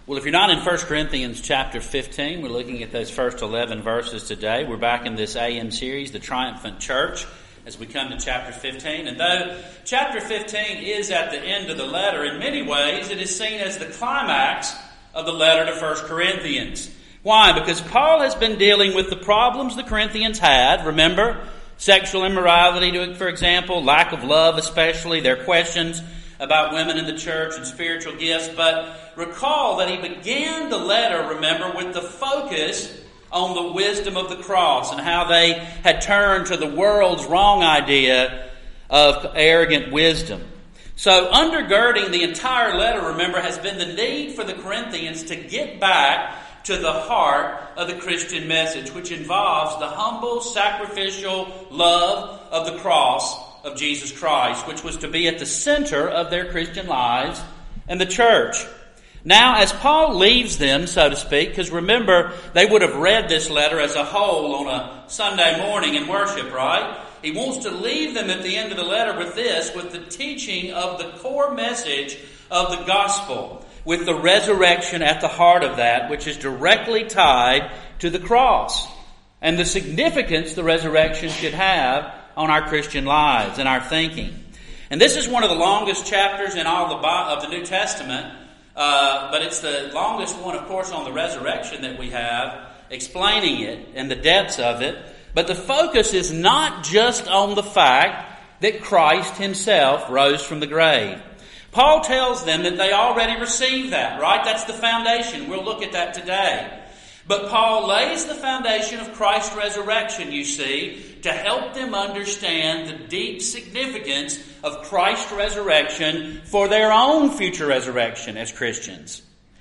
Well, if you're not in 1 Corinthians chapter 15, we're looking at those first 11 verses today. We're back in this AM series, The Triumphant Church, as we come to chapter 15. And though chapter 15 is at the end of the letter, in many ways it is seen as the climax of the letter to 1 Corinthians. Why? Because Paul has been dealing with the problems the Corinthians had. Remember, sexual immorality, for example, lack of love especially, their questions about women in the church and spiritual gifts. But recall that he began the letter, remember, with the focus on the wisdom of the cross and how they had turned to the world's wrong idea of arrogant wisdom. So undergirding the entire letter, remember, has been the need for the Corinthians to get back to the heart of the Christian message, which involves the humble, sacrificial love of the cross of Jesus Christ, which was to be at the center of their Christian lives and the church. Now, as Paul leaves them, so to speak, because remember, they would have read this letter as a whole on a Sunday morning in worship, right? He wants to leave them at the end of the letter with this, with the teaching of the core message of the gospel, with the resurrection at the heart of that, which is directly tied to the cross and the significance the resurrection should have on our Christian lives and our thinking. And this is one of the longest chapters in all of the New Testament, but it's the longest one, of course, on the resurrection that we have, explaining it and the depths of it. But the focus is not just on the fact that Christ himself rose from the grave. Paul tells them that they already received that, right? That's the foundation. We'll look at that today. But Paul lays the foundation of Christ's resurrection, you see, to help them understand the deep significance of Christ's resurrection for their own future resurrection as Christians.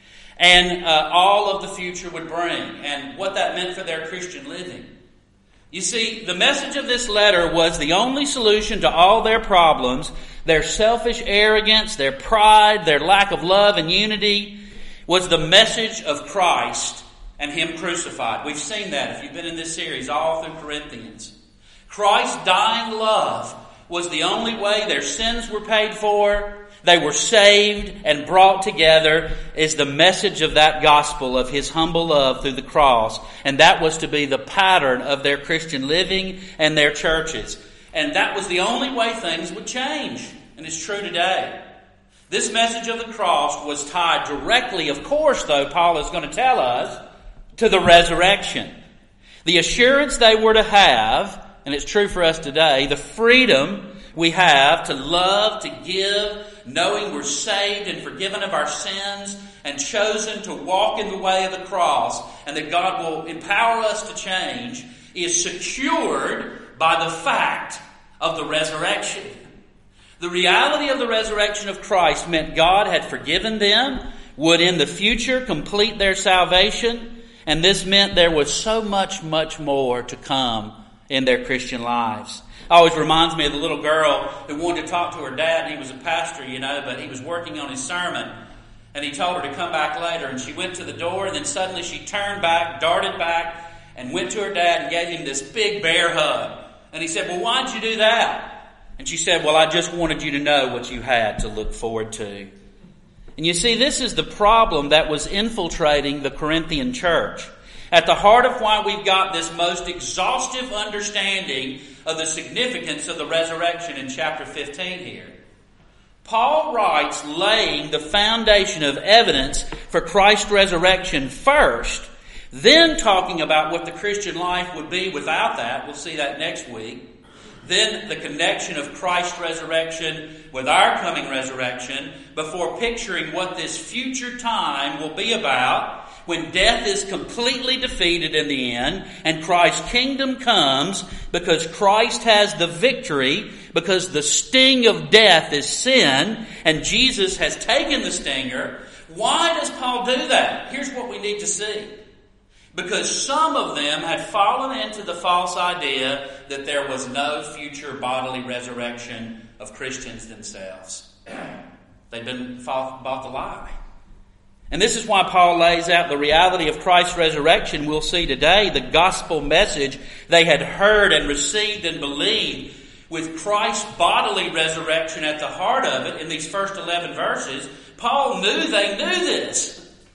And all of the future would bring, and what that meant for their Christian living. You see, the message of this letter was the only solution to all their problems, their selfish arrogance, their pride, their lack of love and unity, was the message of Christ and Him crucified. We've seen that if you've been in this series all through Corinthians. Christ's dying love was the only way their sins were paid for, they were saved and brought together, is the message of that gospel of His humble love through the cross. And that was to be the pattern of their Christian living and their churches. And that was the only way things would change. And it's true today. This message of the cross was tied directly, of course, though, Paul is going to tell us, to the resurrection. The assurance they were to have, and it's true for us today, the freedom we have to love, to give, knowing we're saved and forgiven of our sins and chosen to walk in the way of the cross, and that God will empower us to change, is secured by the fact of the resurrection. The reality of the resurrection of Christ meant God had forgiven them, would in the future complete their salvation, and this meant there was so much, much more to come in their Christian lives. It always reminds me of the little girl who wanted to talk to her dad, and he was a pastor, but he was working on his sermon, and he told her to come back later, and she went to the door, and then suddenly she turned back, darted back, and went to her dad and gave him this big bear hug. And he said, "Well, why'd you do that?" And she said, "Well, I just wanted you to know what you had to look forward to." And you see, this is the problem that was infiltrating the Corinthian church. At the heart of why we've got this most exhaustive understanding of the significance of the resurrection in chapter 15 here. Paul writes laying the foundation of evidence for Christ's resurrection first, then talking about what the Christian life would be without that. We'll see that next week. Then the connection of Christ's resurrection with our coming resurrection, before picturing what this future time will be about when death is completely defeated in the end and Christ's kingdom comes, because Christ has the victory, because the sting of death is sin and Jesus has taken the stinger. Why does Paul do that? Here's what we need to see. Because some of them had fallen into the false idea that there was no future bodily resurrection of Christians themselves. They've been bought the lie. And this is why Paul lays out the reality of Christ's resurrection. We'll see today the gospel message they had heard and received and believed, with Christ's bodily resurrection at the heart of it in these first 11 verses. Paul knew they knew this.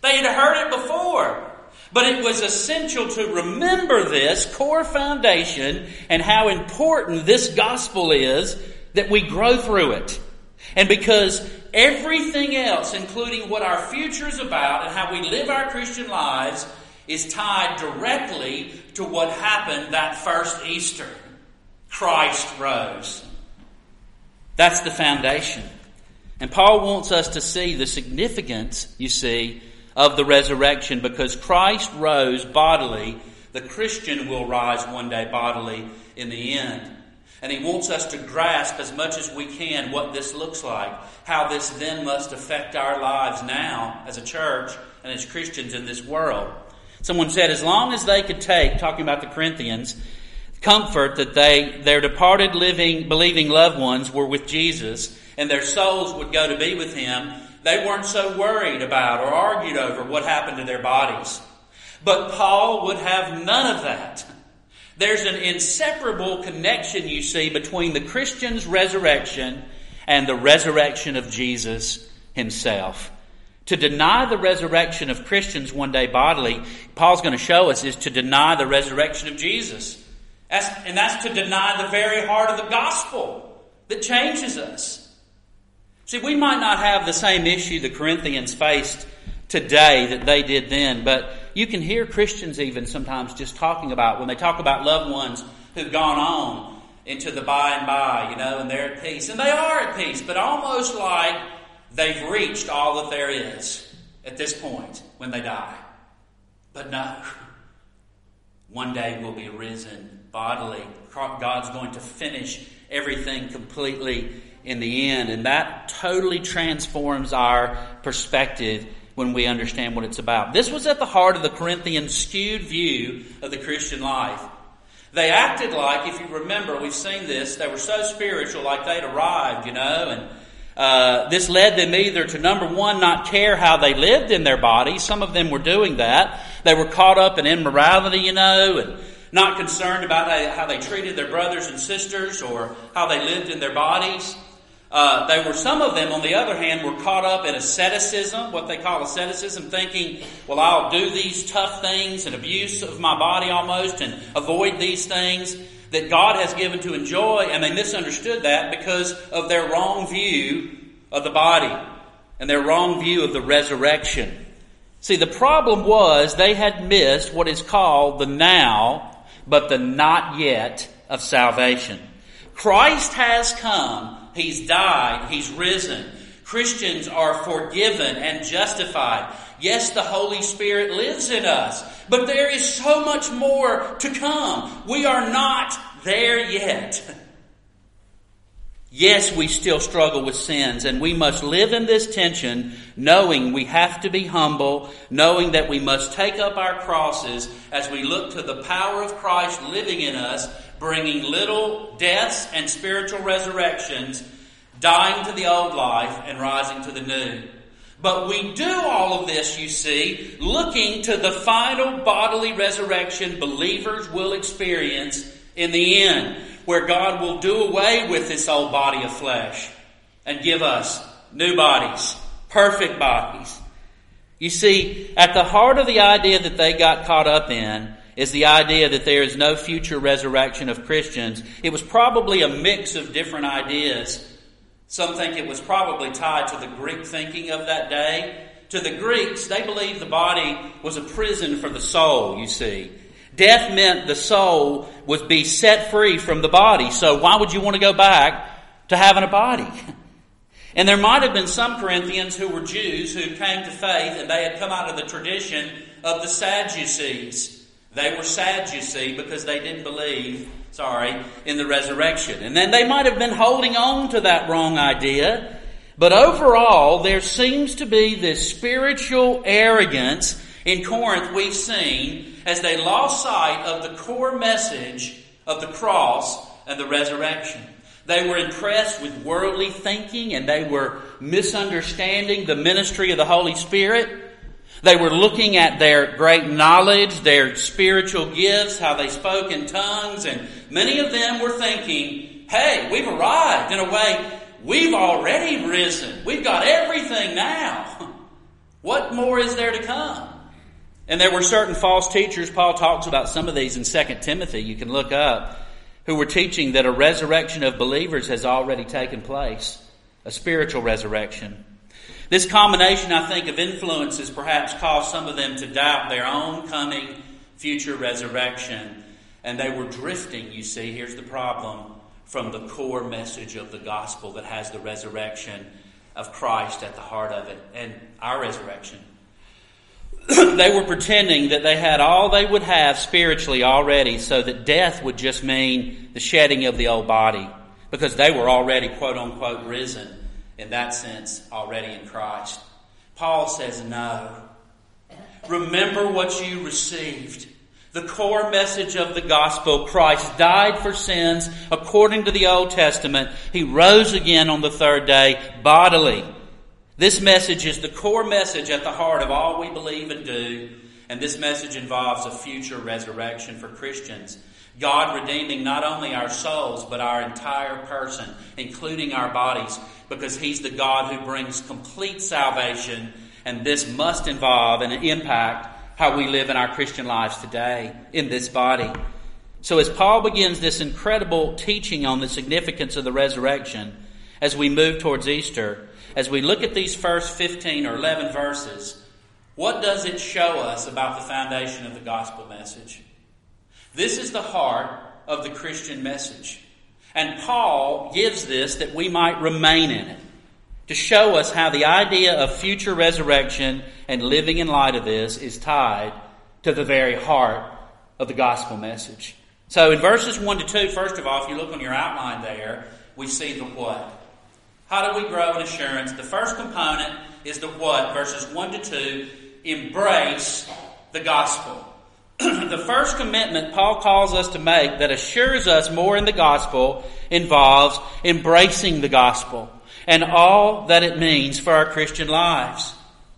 They had heard it before. But it was essential to remember this core foundation and how important this gospel is that we grow through it. And because everything else, including what our future is about and how we live our Christian lives, is tied directly to what happened that first Easter. Christ rose. That's the foundation. And Paul wants us to see the significance, you see, of the resurrection. Because Christ rose bodily, the Christian will rise one day bodily in the end. And he wants us to grasp as much as we can what this looks like, how this then must affect our lives now as a church and as Christians in this world. Someone said, as long as they could take, talking about the Corinthians, comfort that their departed believing loved ones were with Jesus and their souls would go to be with Him, they weren't so worried about or argued over what happened to their bodies. But Paul would have none of that. There's an inseparable connection, you see, between the Christian's resurrection and the resurrection of Jesus Himself. To deny the resurrection of Christians one day bodily, Paul's going to show us, is to deny the resurrection of Jesus. And that's to deny the very heart of the gospel that changes us. See, we might not have the same issue the Corinthians faced today that they did then, but you can hear Christians even sometimes just talking about, when they talk about loved ones who've gone on into the by and by, and they're at peace. And they are at peace, but almost like they've reached all that there is at this point when they die. But no. One day we'll be risen bodily. God's going to finish everything completely in the end. And that totally transforms our perspective when we understand what it's about. This was at the heart of the Corinthians' skewed view of the Christian life. They acted like, if you remember, we've seen this, they were so spiritual, like they'd arrived, and this led them either to, number one, not care how they lived in their bodies. Some of them were doing that. They were caught up in immorality, and not concerned about how they treated their brothers and sisters or how they lived in their bodies. Some of them, on the other hand, were caught up in asceticism, what they call asceticism, thinking, well, I'll do these tough things and abuse of my body almost and avoid these things that God has given to enjoy. And they misunderstood that because of their wrong view of the body and their wrong view of the resurrection. See, the problem was they had missed what is called the now, but the not yet of salvation. Christ has come. He's died. He's risen. Christians are forgiven and justified. Yes, the Holy Spirit lives in us, but there is so much more to come. We are not there yet. Yes, we still struggle with sins, and we must live in this tension, knowing we have to be humble, knowing that we must take up our crosses as we look to the power of Christ living in us, bringing little deaths and spiritual resurrections, dying to the old life and rising to the new. But we do all of this, you see, looking to the final bodily resurrection believers will experience in the end, where God will do away with this old body of flesh and give us new bodies, perfect bodies. You see, at the heart of the idea that they got caught up in is the idea that there is no future resurrection of Christians. It was probably a mix of different ideas. Some think it was probably tied to the Greek thinking of that day. To the Greeks, they believed the body was a prison for the soul, you see. Death meant the soul would be set free from the body. So why would you want to go back to having a body? And there might have been some Corinthians who were Jews who came to faith, and they had come out of the tradition of the Sadducees. They were sad, you see, because they didn't believe, in the resurrection. And then they might have been holding on to that wrong idea. But overall, there seems to be this spiritual arrogance in Corinth we've seen as they lost sight of the core message of the cross and the resurrection. They were impressed with worldly thinking, and they were misunderstanding the ministry of the Holy Spirit. They were looking at their great knowledge, their spiritual gifts, how they spoke in tongues, and many of them were thinking, hey, we've arrived. In a way, we've already risen. We've got everything now. What more is there to come? And there were certain false teachers, Paul talks about some of these in 2 Timothy, you can look up, who were teaching that a resurrection of believers has already taken place, a spiritual resurrection. This combination, I think, of influences perhaps caused some of them to doubt their own coming future resurrection. And they were drifting, you see, here's the problem, from the core message of the gospel that has the resurrection of Christ at the heart of it and our resurrection. They were pretending that they had all they would have spiritually already, so that death would just mean the shedding of the old body, because they were already, quote unquote, risen in that sense already in Christ. Paul says no. Remember what you received. The core message of the gospel: Christ died for sins according to the Old Testament. He rose again on the third day bodily. This message is the core message at the heart of all we believe and do, and this message involves a future resurrection for Christians. God redeeming not only our souls, but our entire person, including our bodies, because He's the God who brings complete salvation, and this must involve and impact how we live in our Christian lives today in this body. So as Paul begins this incredible teaching on the significance of the resurrection, as we move towards Easter, as we look at these first 15 or 11 verses, what does it show us about the foundation of the gospel message? This is the heart of the Christian message. And Paul gives this that we might remain in it, to show us how the idea of future resurrection and living in light of this is tied to the very heart of the gospel message. So in verses 1 to 2, first of all, if you look on your outline there, we see the what. How do we grow in assurance? The first component is the what, verses 1 to 2, embrace the gospel. The first commitment Paul calls us to make that assures us more in the gospel involves embracing the gospel and all that it means for our Christian lives.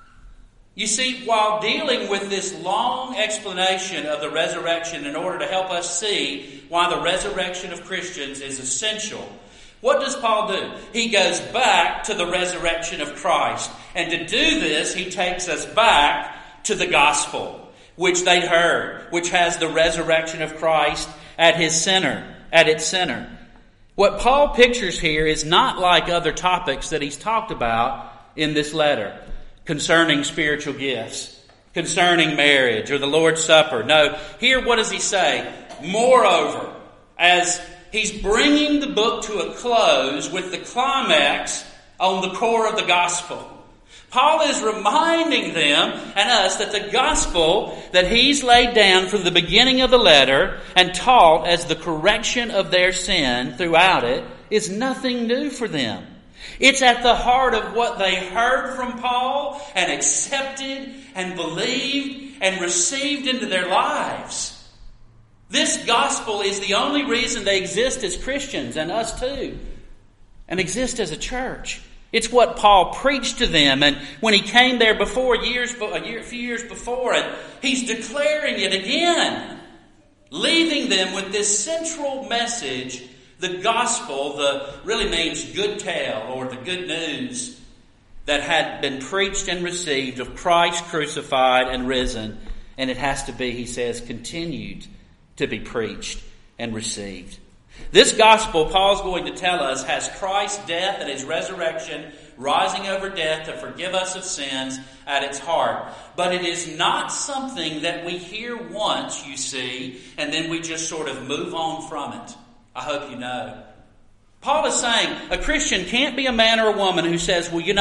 You see, while dealing with this long explanation of the resurrection in order to help us see why the resurrection of Christians is essential, what does Paul do? He goes back to the resurrection of Christ. And to do this, he takes us back to the gospel, which they'd heard, which has the resurrection of Christ at its center. What Paul pictures here is not like other topics that he's talked about in this letter, concerning spiritual gifts, concerning marriage or the Lord's Supper. No, here what does he say? Moreover, as he's bringing the book to a close with the climax on the core of the gospel, Paul is reminding them and us that the gospel that he's laid down from the beginning of the letter and taught as the correction of their sin throughout it is nothing new for them. It's at the heart of what they heard from Paul and accepted and believed and received into their lives. This gospel is the only reason they exist as Christians, and us too, and exist as a church. It's what Paul preached to them, and when he came there before, a few years before, and he's declaring it again, leaving them with this central message. The gospel, really means good tale, or the good news that had been preached and received of Christ crucified and risen, and it has to be, he says, continued to be preached and received. This gospel, Paul's going to tell us, has Christ's death and His resurrection, rising over death to forgive us of sins, at its heart. But it is not something that we hear once, you see, and then we just sort of move on from it. I hope you know. Paul is saying a Christian can't be a man or a woman who says, well,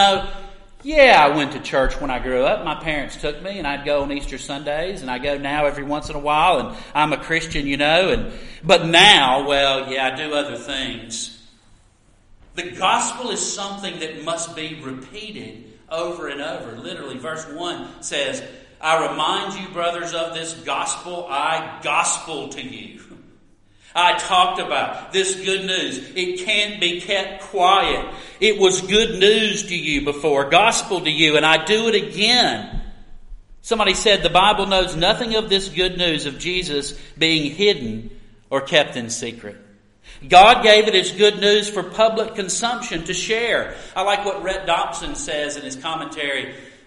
I went to church when I grew up. My parents took me, and I'd go on Easter Sundays, and I go now every once in a while, and I'm a Christian, but now, I do other things. The gospel is something that must be repeated over and over. Literally, verse 1 says, I remind you, brothers, of this gospel I gospel to you. I talked about this good news. It can't be kept quiet. It was good news to you before, gospel to you, and I do it again. Somebody said the Bible knows nothing of this good news of Jesus being hidden or kept in secret. God gave it as good news for public consumption to share. I like what Rhett Dobson says in his commentary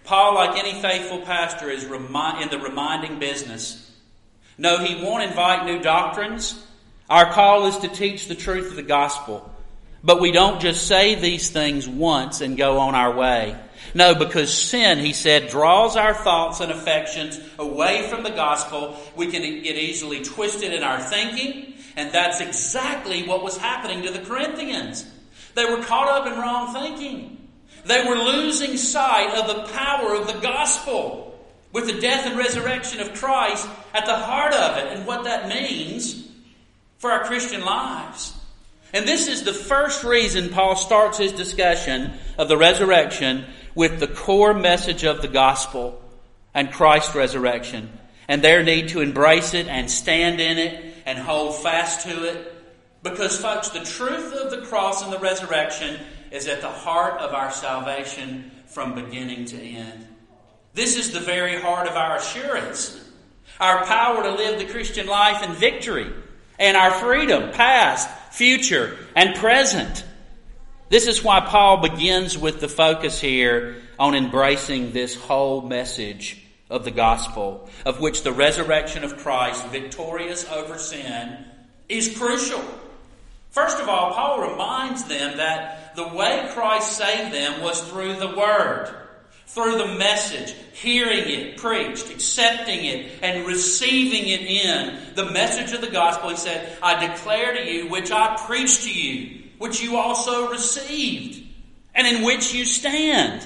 Paul, like any faithful pastor, is in the reminding business. No, he won't invite new doctrines. Our call is to teach the truth of the gospel. But we don't just say these things once and go on our way. No, because sin, he said, draws our thoughts and affections away from the gospel. We can get easily twisted in our thinking. And that's exactly what was happening to the Corinthians. They were caught up in wrong thinking. They were losing sight of the power of the gospel with the death and resurrection of Christ at the heart of it and what that means for our Christian lives. And this is the first reason Paul starts his discussion of the resurrection with the core message of the gospel and Christ's resurrection and their need to embrace it and stand in it and hold fast to it. Because, folks, the truth of the cross and the resurrection is at the heart of our salvation from beginning to end. This is the very heart of our assurance, our power to live the Christian life in victory, and our freedom, past, future, and present. This is why Paul begins with the focus here on embracing this whole message of the gospel, of which the resurrection of Christ, victorious over sin, is crucial. First of all, Paul reminds them that the way Christ saved them was through the Word, through the message, hearing it preached, accepting it, and receiving it in the message of the gospel. He said, I declare to you, which I preached to you, which you also received, and in which you stand.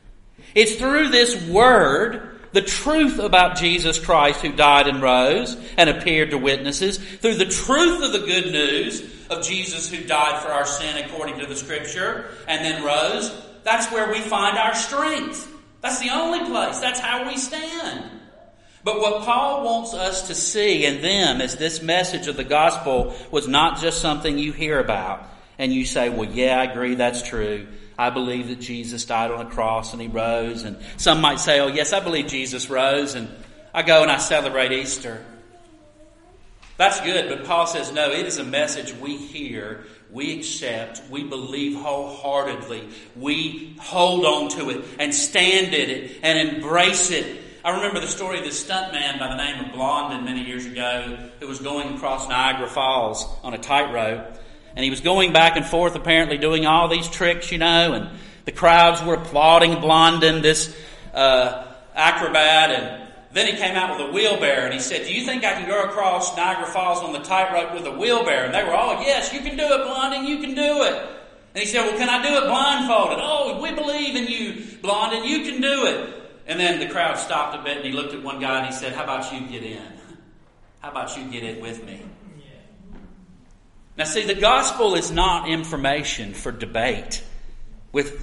It's through this Word, the truth about Jesus Christ who died and rose and appeared to witnesses, through the truth of the good news of Jesus who died for our sin according to the Scripture and then rose, that's where we find our strength. That's the only place. That's how we stand. But what Paul wants us to see in them is this message of the gospel was not just something you hear about and you say, well, yeah, I agree, that's true. I believe that Jesus died on a cross and He rose. And some might say, oh, yes, I believe Jesus rose. And I go and I celebrate Easter. That's good, but Paul says, no, it is a message we hear, we accept, we believe wholeheartedly. We hold on to it and stand in it and embrace it. I remember the story of this stuntman by the name of Blondin many years ago who was going across Niagara Falls on a tightrope. And he was going back and forth, apparently doing all these tricks, and the crowds were applauding Blondin, this acrobat. And then he came out with a wheelbarrow and he said, do you think I can go across Niagara Falls on the tightrope with a wheelbarrow? And they were all, yes, you can do it, Blondin, you can do it. And he said, well, can I do it blindfolded? Oh, we believe in you, Blondin, you can do it. And then the crowd stopped a bit and he looked at one guy and he said, how about you get in? How about you get in with me? Now see, the gospel is not information for debate. With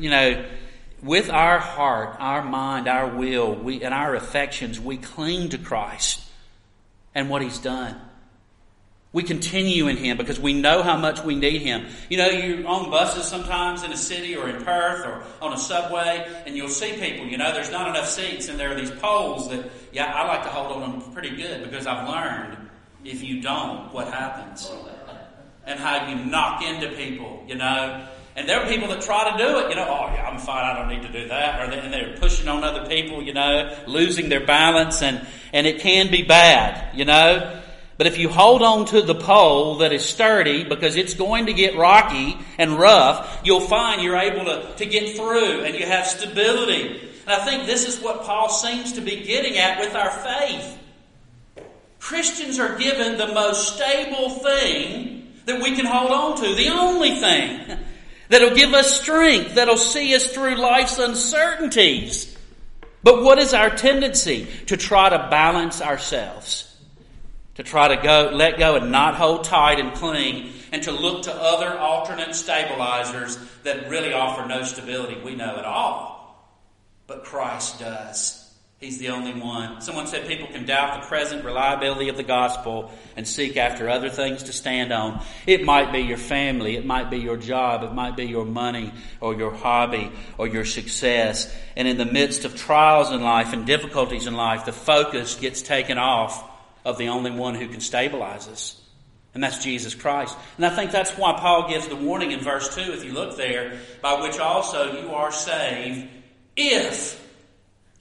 our heart, our mind, our will, and our affections, we cling to Christ and what He's done. We continue in Him because we know how much we need Him. You're on buses sometimes in a city or in Perth or on a subway, and you'll see people, there's not enough seats, and there are these poles that, I like to hold on them pretty good because I've learned if you don't, what happens. And how you knock into people, And there are people that try to do it, oh yeah, I'm fine, I don't need to do that. And they're pushing on other people, losing their balance, and it can be bad, But if you hold on to the pole that is sturdy, because it's going to get rocky and rough, you'll find you're able to get through and you have stability. And I think this is what Paul seems to be getting at with our faith. Christians are given the most stable thing that we can hold on to, the only thing that'll give us strength, that'll see us through life's uncertainties. But what is our tendency? To try to balance ourselves, to try to let go and not hold tight and cling, and to look to other alternate stabilizers that really offer no stability we know at all. But Christ does. He's the only one. Someone said people can doubt the present reliability of the gospel and seek after other things to stand on. It might be your family. It might be your job. It might be your money or your hobby or your success. And in the midst of trials in life and difficulties in life, the focus gets taken off of the only one who can stabilize us. And that's Jesus Christ. And I think that's why Paul gives the warning in verse 2, if you look there, by which also you are saved if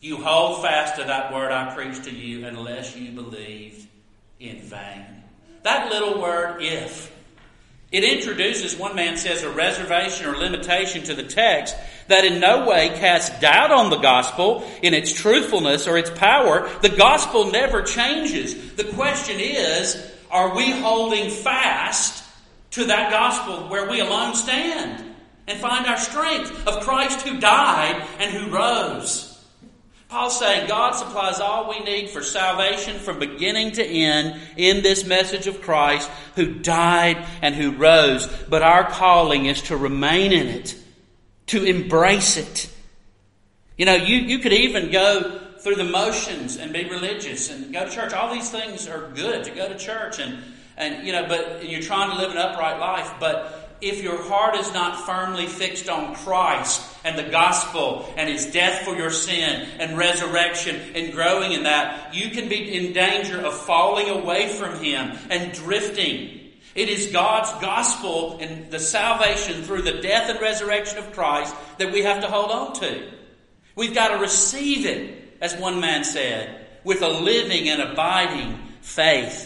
you hold fast to that word I preached to you unless you believed in vain. That little word, if, it introduces, one man says, a reservation or limitation to the text that in no way casts doubt on the gospel in its truthfulness or its power. The gospel never changes. The question is, are we holding fast to that gospel where we alone stand and find our strength of Christ who died and who rose? Paul's saying God supplies all we need for salvation from beginning to end in this message of Christ who died and who rose. But our calling is to remain in it, to embrace it. You know, you could even go through the motions and be religious and go to church. All these things are good, to go to church and you know, but you're trying to live an upright life. But if your heart is not firmly fixed on Christ and the gospel and His death for your sin and resurrection and growing in that, you can be in danger of falling away from Him and drifting. It is God's gospel and the salvation through the death and resurrection of Christ that we have to hold on to. We've got to receive it, as one man said, with a living and abiding faith.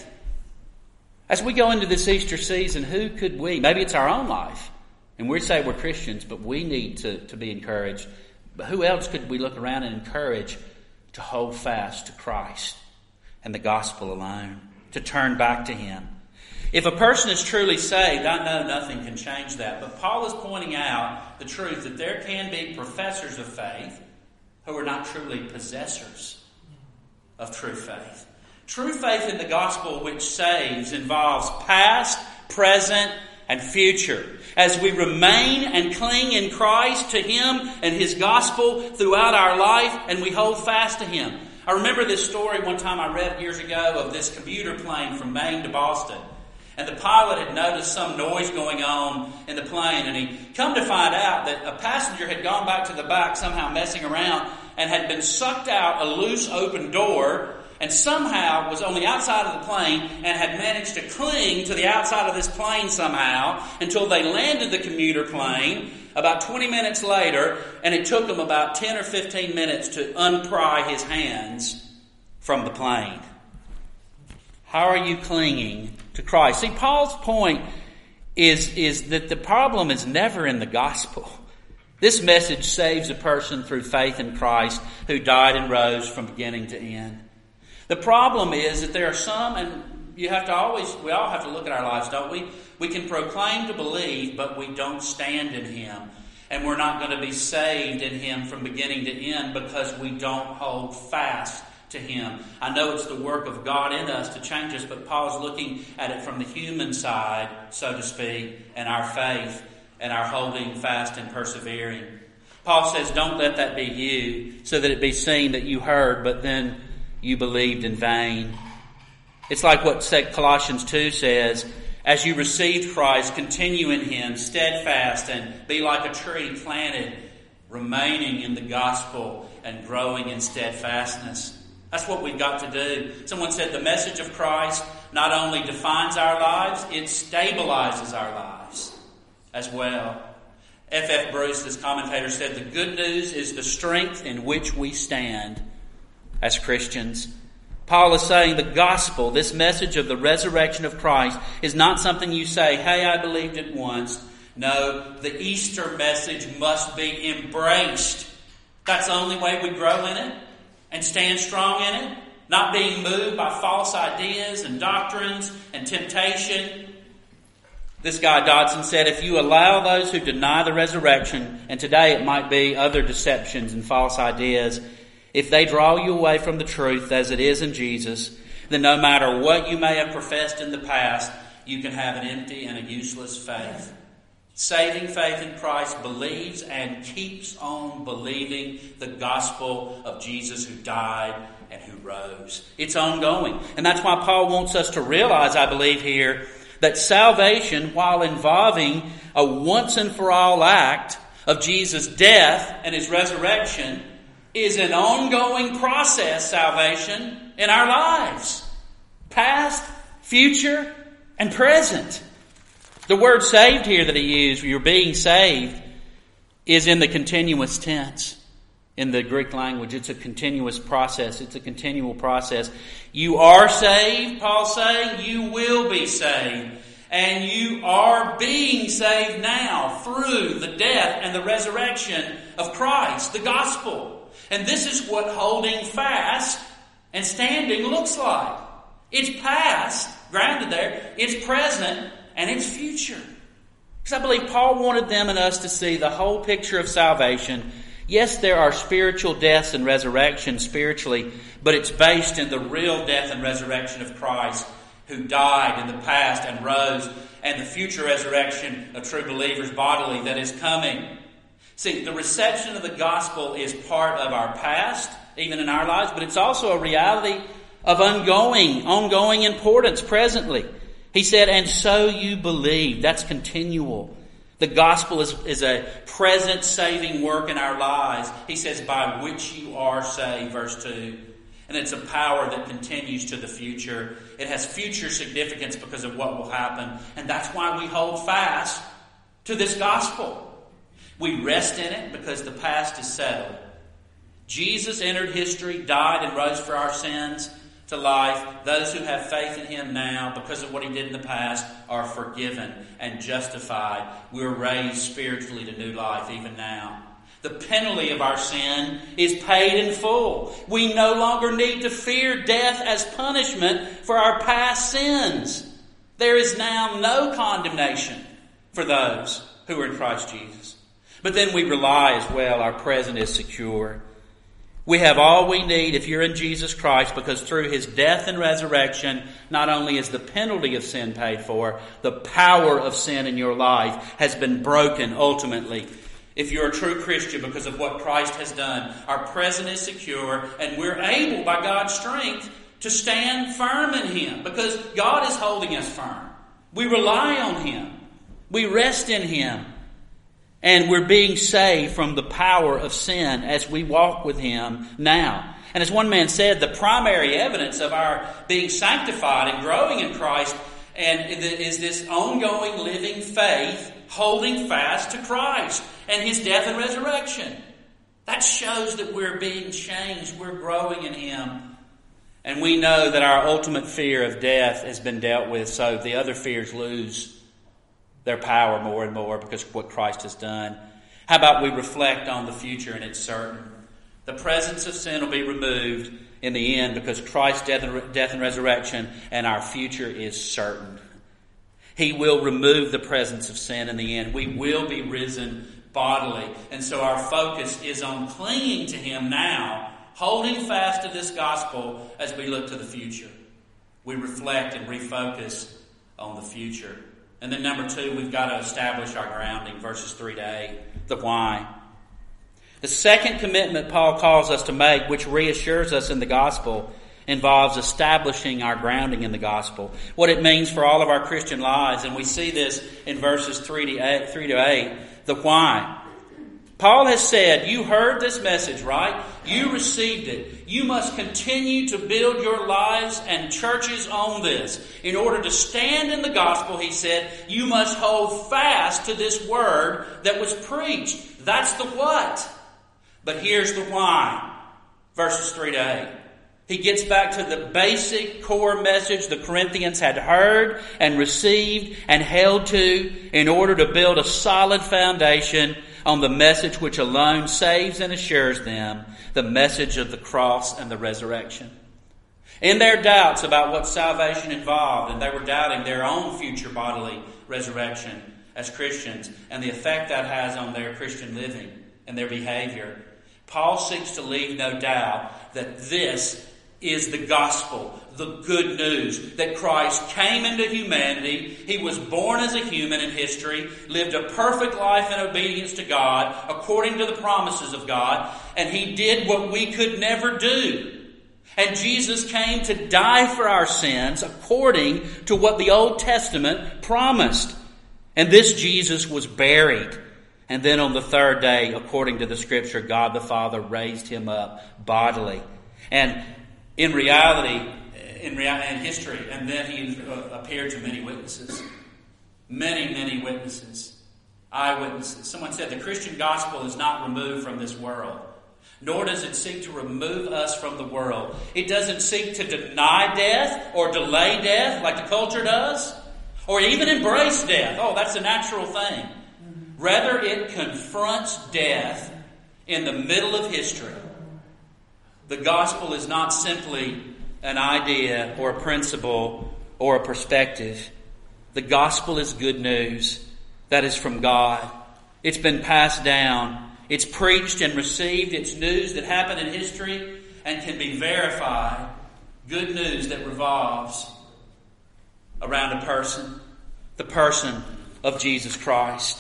As we go into this Easter season, who could we? Maybe it's our own life. And we say we're Christians, but we need to be encouraged. But who else could we look around and encourage to hold fast to Christ and the gospel alone, to turn back to Him? If a person is truly saved, I know nothing can change that. But Paul is pointing out the truth that there can be professors of faith who are not truly possessors of true faith. True faith in the gospel which saves involves past, present, and future. As we remain and cling in Christ to Him and His gospel throughout our life, and we hold fast to Him. I remember this story one time I read years ago of this commuter plane from Maine to Boston. And the pilot had noticed some noise going on in the plane, and he come to find out that a passenger had gone back to the back, somehow messing around, and had been sucked out a loose open door, and somehow was on the outside of the plane and had managed to cling to the outside of this plane somehow until they landed the commuter plane about 20 minutes later, and it took them about 10 or 15 minutes to unpry his hands from the plane. How are you clinging to Christ? See, Paul's point is that the problem is never in the gospel. This message saves a person through faith in Christ who died and rose from beginning to end. The problem is that there are some, and we all have to look at our lives, don't we? We can proclaim to believe, but we don't stand in Him. And we're not going to be saved in Him from beginning to end because we don't hold fast to Him. I know it's the work of God in us to change us, but Paul's looking at it from the human side, so to speak, and our faith and our holding fast and persevering. Paul says, don't let that be you, so that it be seen that you heard, but then you believed in vain. It's like what Colossians 2 says, as you received Christ, continue in Him, steadfast, and be like a tree planted, remaining in the gospel and growing in steadfastness. That's what we've got to do. Someone said the message of Christ not only defines our lives, it stabilizes our lives as well. F.F. Bruce, this commentator, said the good news is the strength in which we stand as Christians. Paul is saying the gospel, this message of the resurrection of Christ, is not something you say, hey, I believed it once. No, the Easter message must be embraced. That's the only way we grow in it and stand strong in it. Not being moved by false ideas and doctrines and temptation. This guy Dodson said, if you allow those who deny the resurrection, and today it might be other deceptions and false ideas, if they draw you away from the truth as it is in Jesus, then no matter what you may have professed in the past, you can have an empty and a useless faith. Saving faith in Christ believes and keeps on believing the gospel of Jesus who died and who rose. It's ongoing. And that's why Paul wants us to realize, I believe here, that salvation, while involving a once and for all act of Jesus' death and His resurrection, is an ongoing process, salvation, in our lives. Past, future, and present. The word saved here that he used, you're being saved, is in the continuous tense. In the Greek language, it's a continuous process. It's a continual process. You are saved, Paul's saying. You will be saved. And you are being saved now through the death and the resurrection of Christ, the gospel. And this is what holding fast and standing looks like. It's past, grounded there. It's present, and it's future. Because I believe Paul wanted them and us to see the whole picture of salvation. Yes, there are spiritual deaths and resurrections spiritually, but it's based in the real death and resurrection of Christ, who died in the past and rose, and the future resurrection of true believers bodily that is coming. See, the reception of the gospel is part of our past, even in our lives, but it's also a reality of ongoing importance presently. He said, and so you believe. That's continual. The gospel is a present saving work in our lives. He says, by which you are saved, verse 2. And it's a power that continues to the future. It has future significance because of what will happen. And that's why we hold fast to this gospel. We rest in it because the past is settled. Jesus entered history, died, and rose for our sins to life. Those who have faith in Him now, because of what He did in the past, are forgiven and justified. We're raised spiritually to new life even now. The penalty of our sin is paid in full. We no longer need to fear death as punishment for our past sins. There is now no condemnation for those who are in Christ Jesus. But then we rely as well, our present is secure. We have all we need if you're in Jesus Christ, because through His death and resurrection, not only is the penalty of sin paid for, the power of sin in your life has been broken ultimately. If you're a true Christian, because of what Christ has done, our present is secure, and we're able by God's strength to stand firm in Him, because God is holding us firm. We rely on Him. We rest in Him. And we're being saved from the power of sin as we walk with Him now. And as one man said, the primary evidence of our being sanctified and growing in Christ is this ongoing living faith, holding fast to Christ and His death and resurrection. That shows that we're being changed. We're growing in Him. And we know that our ultimate fear of death has been dealt with, so the other fears lose their power more and more because of what Christ has done. How about we reflect on the future, and it's certain. The presence of sin will be removed in the end because Christ's death and resurrection, and our future is certain. He will remove the presence of sin in the end. We will be risen bodily. And so our focus is on clinging to Him now, holding fast to this gospel as we look to the future. We reflect and refocus on the future. And then number 2, we've got to establish our grounding, verses 3 to 8, the why. The second commitment Paul calls us to make, which reassures us in the gospel, involves establishing our grounding in the gospel, what it means for all of our Christian lives. And we see this in verses 3 to 8, the why. Paul has said, you heard this message, right? You received it. You must continue to build your lives and churches on this. In order to stand in the gospel, he said, you must hold fast to this word that was preached. That's the what. But here's the why. Verses 3 to 8. He gets back to the basic core message the Corinthians had heard and received and held to in order to build a solid foundation on the message which alone saves and assures them, the message of the cross and the resurrection. In their doubts about what salvation involved, and they were doubting their own future bodily resurrection as Christians and the effect that has on their Christian living and their behavior, Paul seeks to leave no doubt that this is the gospel, the good news, that Christ came into humanity. He was born as a human in history, lived a perfect life in obedience to God, according to the promises of God, and He did what we could never do. And Jesus came to die for our sins according to what the Old Testament promised. And this Jesus was buried. And then on the third day, according to the Scripture, God the Father raised Him up bodily. And in reality, in history, and then He appeared to many witnesses. Many witnesses. Eyewitnesses. Someone said the Christian gospel is not removed from this world. nor does it seek to remove us from the world. It doesn't seek to deny death or delay death like the culture does, or even embrace death. Oh, that's a natural thing. Rather, it confronts death in the middle of history. The gospel is not simply an idea or a principle or a perspective. The gospel is good news that is from God. It's been passed down. It's preached and received. It's news that happened in history and can be verified. Good news that revolves around a person, the person of Jesus Christ.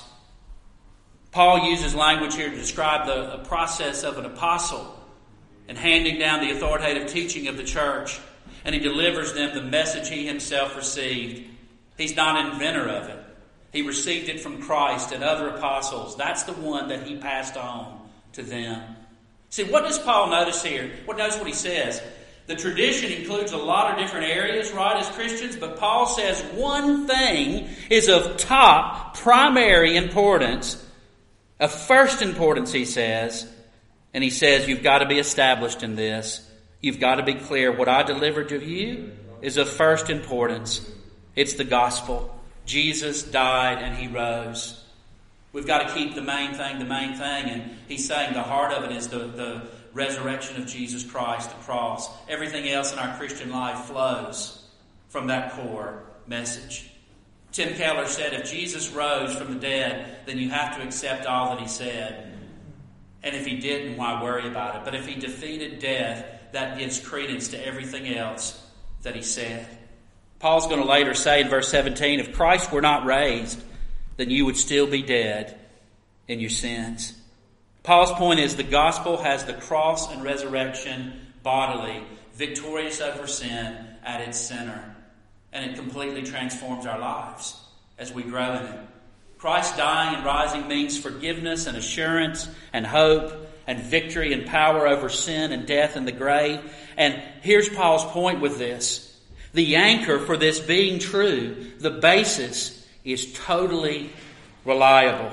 Paul uses language here to describe the process of an apostle and handing down the authoritative teaching of the church. And he delivers them the message he himself received. He's not an inventor of it. He received it from Christ and other apostles. That's the one that he passed on to them. See, what does Paul notice here? Notice what he says. The tradition includes a lot of different areas, right, as Christians, but Paul says one thing is of top, primary importance, of first importance, he says, and he says you've got to be established in this. You've got to be clear. What I delivered to you is of first importance. It's the gospel. Jesus died and he rose. We've got to keep the main thing, and he's saying the heart of it is the resurrection of Jesus Christ, the cross. Everything else in our Christian life flows from that core message. Tim Keller said, if Jesus rose from the dead, then you have to accept all that he said. And if he didn't, why worry about it? But if he defeated death, that gives credence to everything else that he said. Paul's going to later say in verse 17, if Christ were not raised, then you would still be dead in your sins. Paul's point is the gospel has the cross and resurrection bodily, victorious over sin at its center. And it completely transforms our lives as we grow in it. Christ dying and rising means forgiveness and assurance and hope and victory and power over sin and death and the grave. And here's Paul's point with this. The anchor for this being true, the basis, is totally reliable.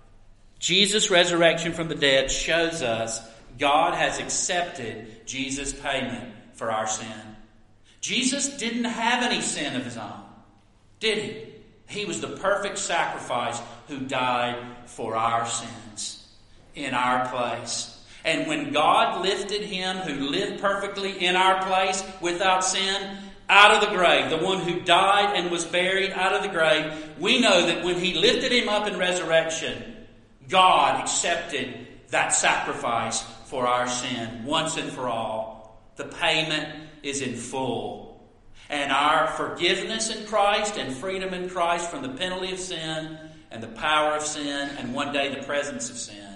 Jesus' resurrection from the dead shows us God has accepted Jesus' payment for our sin. Jesus didn't have any sin of his own, did he? He was the perfect sacrifice who died for our sins in our place. And when God lifted him who lived perfectly in our place without sin out of the grave, the one who died and was buried out of the grave, we know that when he lifted him up in resurrection, God accepted that sacrifice for our sin once and for all. The payment is in full. And our forgiveness in Christ and freedom in Christ from the penalty of sin and the power of sin and one day the presence of sin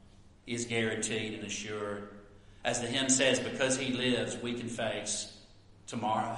is guaranteed and assured. As the hymn says, because he lives, we can face tomorrow.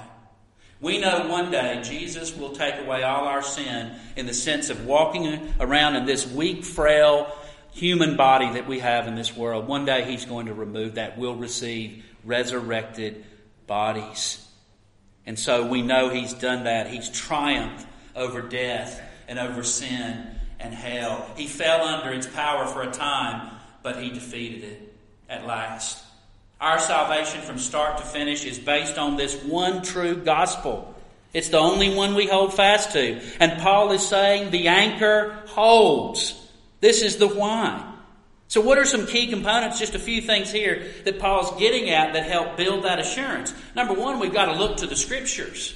We know one day Jesus will take away all our sin in the sense of walking around in this weak, frail human body that we have in this world. One day he's going to remove that. We'll receive resurrected bodies. And so we know he's done that. He's triumphed over death and over sin and hell. He fell under its power for a time, but he defeated it at last. Our salvation from start to finish is based on this one true gospel. It's the only one we hold fast to. And Paul is saying the anchor holds. This is the why. So what are some key components? Just a few things here that Paul's getting at that help build that assurance. Number one, we've got to look to the Scriptures.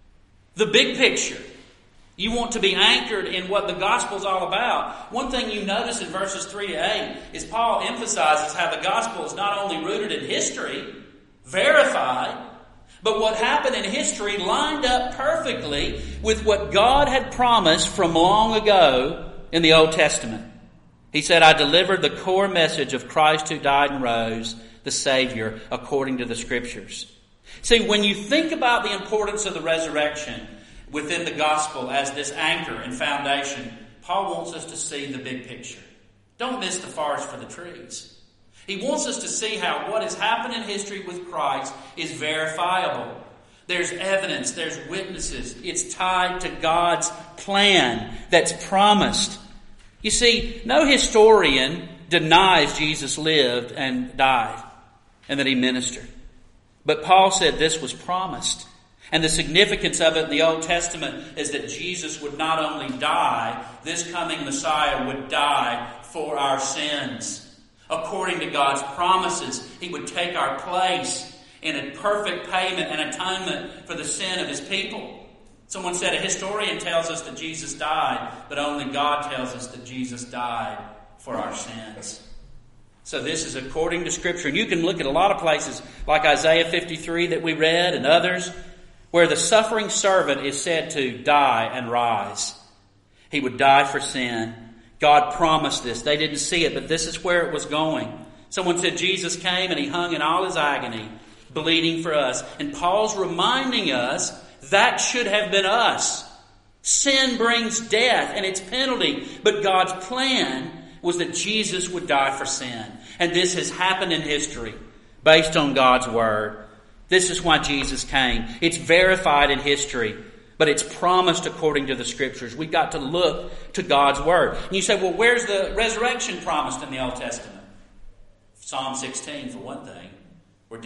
The big picture. You want to be anchored in what the gospel's all about. One thing you notice in verses 3 to 8 is Paul emphasizes how the gospel is not only rooted in history, verified, but what happened in history lined up perfectly with what God had promised from long ago in the Old Testament. He said, I delivered the core message of Christ who died and rose, the Savior, according to the Scriptures. See, when you think about the importance of the resurrection within the gospel as this anchor and foundation, Paul wants us to see the big picture. Don't miss the forest for the trees. He wants us to see how what has happened in history with Christ is verifiable. There's evidence, there's witnesses. It's tied to God's plan that's promised. You see, no historian denies Jesus lived and died and that he ministered. But Paul said this was promised. And the significance of it in the Old Testament is that Jesus would not only die, this coming Messiah would die for our sins. According to God's promises, he would take our place in a perfect payment and atonement for the sin of his people. Someone said a historian tells us that Jesus died, but only God tells us that Jesus died for our sins. So this is according to Scripture. And you can look at a lot of places like Isaiah 53 that we read and others where the suffering servant is said to die and rise. He would die for sin. God promised this. They didn't see it, but this is where it was going. Someone said Jesus came and he hung in all his agony, bleeding for us. And Paul's reminding us that should have been us. Sin brings death and its penalty, but God's plan was that Jesus would die for sin. And this has happened in history based on God's Word. This is why Jesus came. It's verified in history, but it's promised according to the Scriptures. We've got to look to God's Word. And you say, well, where's the resurrection promised in the Old Testament? Psalm 16, for one thing, where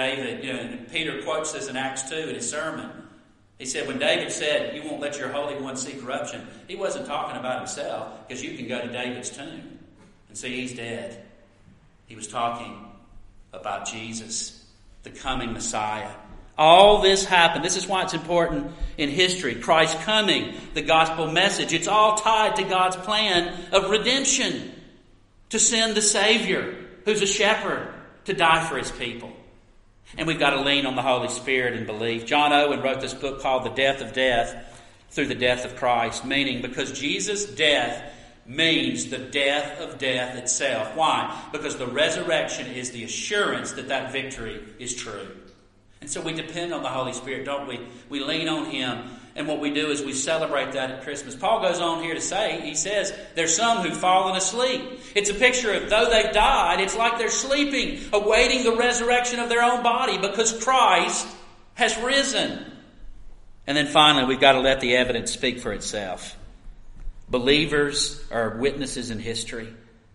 David, Peter quotes this in Acts 2 in his sermon. He said, when David said, you won't let your Holy One see corruption, he wasn't talking about himself, because you can go to David's tomb and see he's dead. He was talking about Jesus, the coming Messiah. All this happened. This is why it's important in history. Christ's coming, the gospel message. It's all tied to God's plan of redemption. To send the Savior, who's a shepherd, to die for his people. And we've got to lean on the Holy Spirit and believe. John Owen wrote this book called The Death of Death through the Death of Christ. Meaning, because Jesus' death means the death of death itself. Why? Because the resurrection is the assurance that that victory is true. And so we depend on the Holy Spirit, don't we? We lean on him. And what we do is we celebrate that at Christmas. Paul goes on here to say, he says, there's some who've fallen asleep. It's a picture of though they've died, it's like they're sleeping, awaiting the resurrection of their own body because Christ has risen. And then finally, we've got to let the evidence speak for itself. Believers are witnesses in history.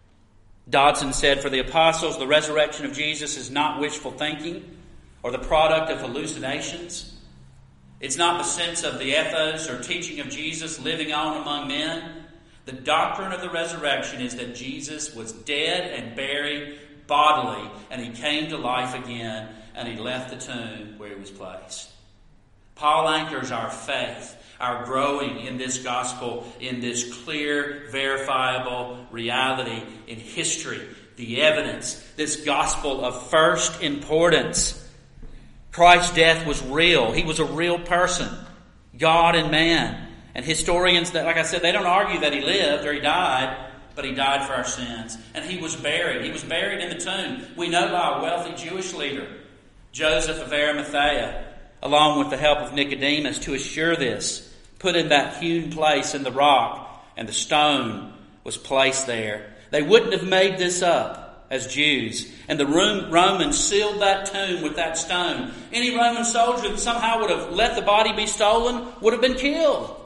Dodson said, for the apostles, the resurrection of Jesus is not wishful thinking or the product of hallucinations. It's not the sense of the ethos or teaching of Jesus living on among men. The doctrine of the resurrection is that Jesus was dead and buried bodily, and he came to life again, and he left the tomb where he was placed. Paul anchors our faith, our growing in this gospel, in this clear, verifiable reality in history, the evidence, this gospel of first importance. Christ's death was real. He was a real person, God and man. And historians, that, like I said, they don't argue that he lived or he died, but he died for our sins. And he was buried. He was buried in the tomb. We know by a wealthy Jewish leader, Joseph of Arimathea, along with the help of Nicodemus, to assure this, put in that hewn place in the rock, and the stone was placed there. They wouldn't have made this up as Jews. And the Romans sealed that tomb with that stone. Any Roman soldier that somehow would have let the body be stolen would have been killed.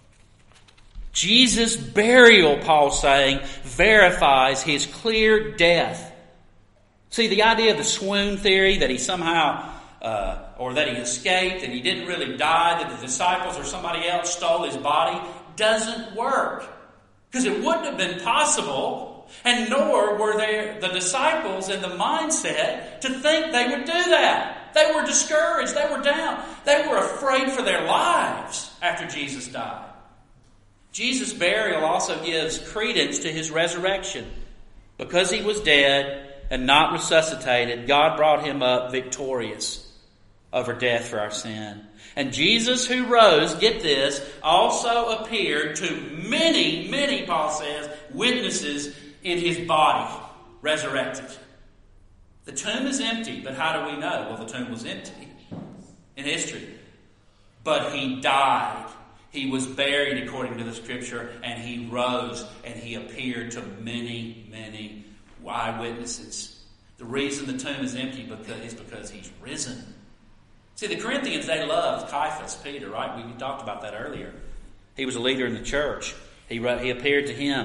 Jesus' burial, Paul's saying, verifies his clear death. See, the idea of the swoon theory, that he somehow, or that he escaped and he didn't really die, that the disciples or somebody else stole his body, doesn't work. Because it wouldn't have been possible. And nor were there the disciples in the mindset to think they would do that. They were discouraged. They were down. They were afraid for their lives after Jesus died. Jesus' burial also gives credence to his resurrection. Because he was dead and not resuscitated, God brought him up victorious over death for our sin. And Jesus who rose, get this, also appeared to many, many, Paul says, witnesses in his body, resurrected. The tomb is empty, but how do we know? Well, the tomb was empty in history. But he died. He was buried according to the Scripture, and he rose, and he appeared to many, many eyewitnesses. The reason the tomb is empty is because he's risen. See, the Corinthians, they loved Caiaphas, Peter, right? We talked about that earlier. He was a leader in the church. He appeared to him.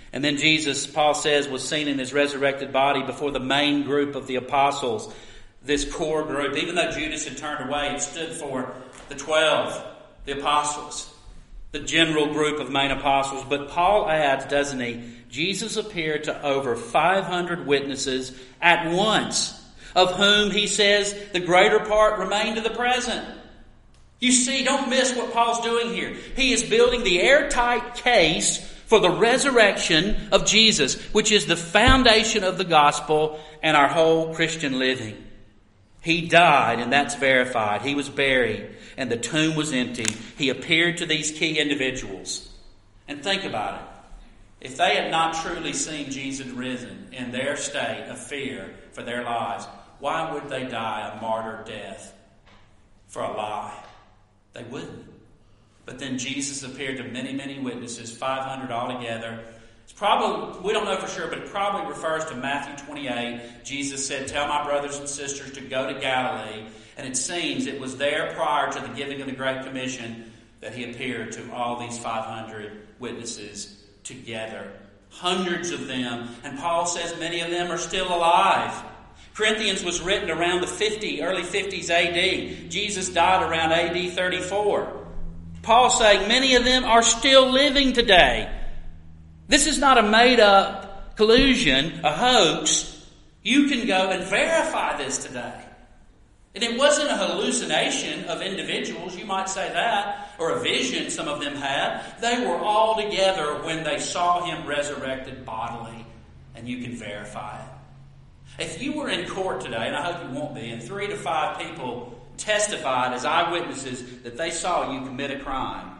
And then Jesus, Paul says, was seen in his resurrected body before the main group of the apostles. This core group, even though Judas had turned away, it stood for the 12, the apostles, the general group of main apostles. But Paul adds, doesn't he, Jesus appeared to over 500 witnesses at once, of whom he says the greater part remain to the present. You see, don't miss what Paul's doing here. He is building the airtight case for the resurrection of Jesus, which is the foundation of the gospel and our whole Christian living. He died, and that's verified. He was buried, and the tomb was empty. He appeared to these key individuals. And think about it. If they had not truly seen Jesus risen in their state of fear for their lives, why would they die a martyr death for a lie? They wouldn't. But then Jesus appeared to many, many witnesses, 500 altogether. It's probably, we don't know for sure, but it probably refers to Matthew 28. Jesus said, "Tell my brothers and sisters to go to Galilee." And it seems it was there prior to the giving of the Great Commission that he appeared to all these 500 witnesses together. Hundreds of them. And Paul says many of them are still alive. Corinthians was written around the early 50s AD. Jesus died around AD 34. Paul's saying many of them are still living today. This is not a made-up collusion, a hoax. You can go and verify this today. And it wasn't a hallucination of individuals, you might say that, or a vision some of them had. They were all together when they saw him resurrected bodily, and you can verify it. If you were in court today, and I hope you won't be, and 3 to 5 people testified as eyewitnesses that they saw you commit a crime,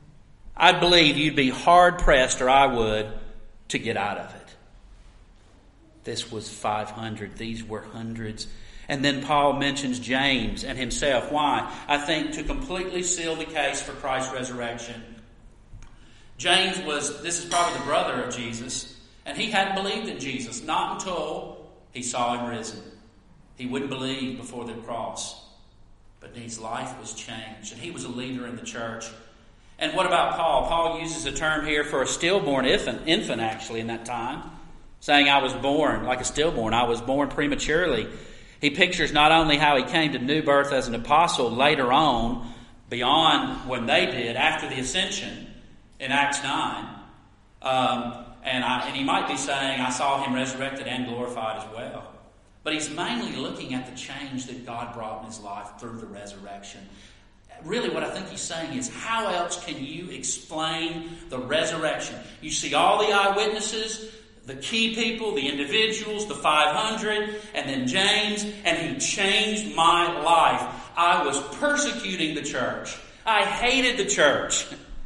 I believe you'd be hard-pressed, or I would, to get out of it. This was 500. These were hundreds. And then Paul mentions James and himself. Why? I think to completely seal the case for Christ's resurrection. James this is probably the brother of Jesus, and he hadn't believed in Jesus, not until he saw him risen. He wouldn't believe before the cross. But his life was changed, and he was a leader in the church. And what about Paul? Paul uses a term here for a stillborn infant actually in that time, saying I was born like a stillborn. I was born prematurely. He pictures not only how he came to new birth as an apostle later on, beyond when they did, after the ascension in Acts 9. And he might be saying, I saw him resurrected and glorified as well. But he's mainly looking at the change that God brought in his life through the resurrection. Really what I think he's saying is, how else can you explain the resurrection? You see all the eyewitnesses, the key people, the individuals, the 500, and then James, and he changed my life. I was persecuting the church. I hated the church.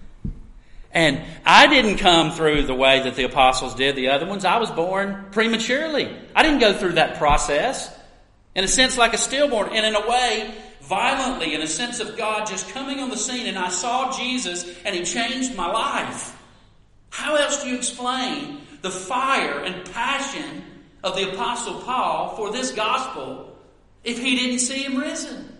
And I didn't come through the way that the apostles did, the other ones. I was born prematurely. I didn't go through that process. In a sense, like a stillborn, and in a way, violently, in a sense of God just coming on the scene, and I saw Jesus, and he changed my life. How else do you explain the fire and passion of the Apostle Paul for this gospel if he didn't see him risen?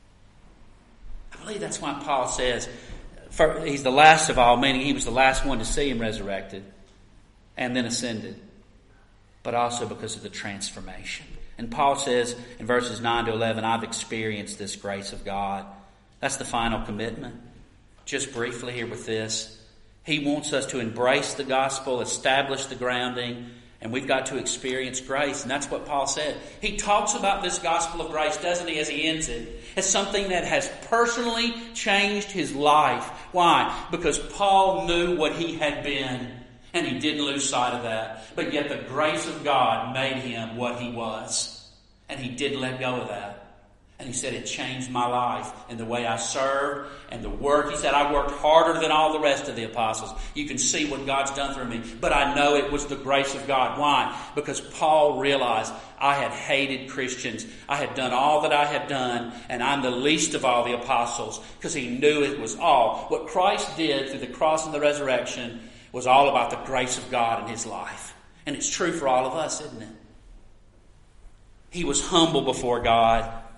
I believe that's why Paul says he's the last of all, meaning he was the last one to see him resurrected and then ascended, but also because of the transformation. And Paul says in verses 9 to 11, I've experienced this grace of God. That's the final commitment. Just briefly here with this. He wants us to embrace the gospel, establish the grounding, and we've got to experience grace. And that's what Paul said. He talks about this gospel of grace, doesn't he, as he ends it, as something that has personally changed his life. Why? Because Paul knew what he had been, and he didn't lose sight of that. But yet the grace of God made him what he was. And he didn't let go of that. And he said, it changed my life and the way I served and the work. He said, I worked harder than all the rest of the apostles. You can see what God's done for me. But I know it was the grace of God. Why? Because Paul realized I had hated Christians. I had done all that I had done, and I'm the least of all the apostles, because he knew it was all. What Christ did through the cross and the resurrection was all about the grace of God in his life. And it's true for all of us, isn't it? He was humble before God.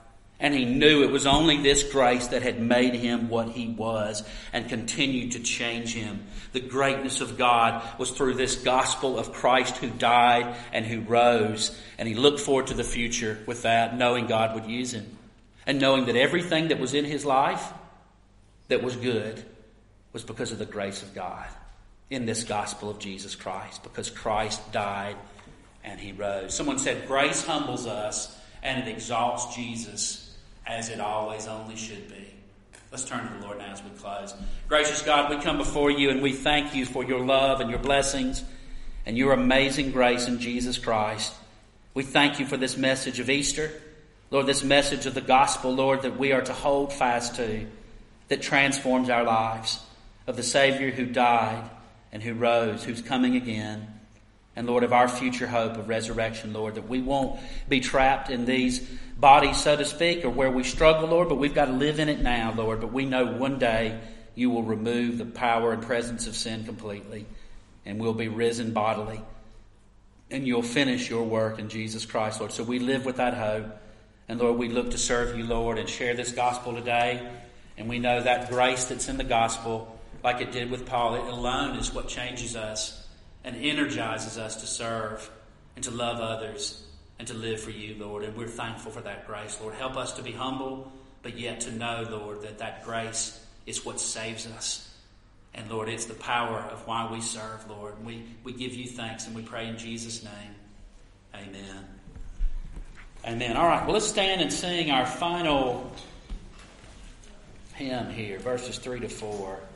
And he knew it was only this grace that had made him what he was and continued to change him. The greatness of God was through this gospel of Christ who died and who rose. And he looked forward to the future with that, knowing God would use him. And knowing that everything that was in his life that was good was because of the grace of God in this gospel of Jesus Christ. Because Christ died and he rose. Someone said, grace humbles us and it exalts Jesus as it always only should be. Let's turn to the Lord now as we close. Gracious God, we come before you and we thank you for your love and your blessings and your amazing grace in Jesus Christ. We thank you for this message of Easter. Lord, this message of the gospel, Lord, that we are to hold fast to, that transforms our lives, of the Savior who died and who rose, who's coming again. And Lord, of our future hope of resurrection, Lord, that we won't be trapped in these bodies, so to speak, or where we struggle, Lord, but we've got to live in it now, Lord. But we know one day you will remove the power and presence of sin completely, and we'll be risen bodily, and you'll finish your work in Jesus Christ, Lord. So we live with that hope, and Lord, we look to serve you, Lord, and share this gospel today. And we know that grace that's in the gospel, like it did with Paul, it alone is what changes us and energizes us to serve and to love others and to live for you, Lord. And we're thankful for that grace, Lord. Help us to be humble, but yet to know, Lord, that that grace is what saves us. And, Lord, it's the power of why we serve, Lord. We give you thanks and we pray in Jesus' name. Amen. Amen. All right, well, let's stand and sing our final hymn here, verses 3 to 4.